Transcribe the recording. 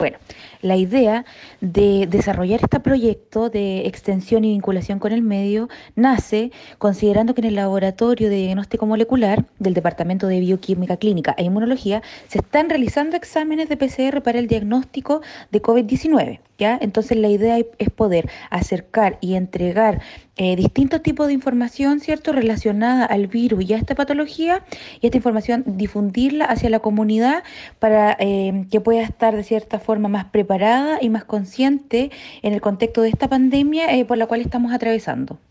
Bueno, la idea de desarrollar este proyecto de extensión y vinculación con el medio nace considerando que en el laboratorio de diagnóstico molecular del Departamento de Bioquímica Clínica e Inmunología se están realizando exámenes de PCR para el diagnóstico de COVID-19. ¿Ya? Entonces la idea es poder acercar y entregar distintos tipos de información, ¿cierto?, relacionada al virus y a esta patología, y esta información difundirla hacia la comunidad para que pueda estar de cierta forma más preparada y más consciente en el contexto de esta pandemia por la cual estamos atravesando.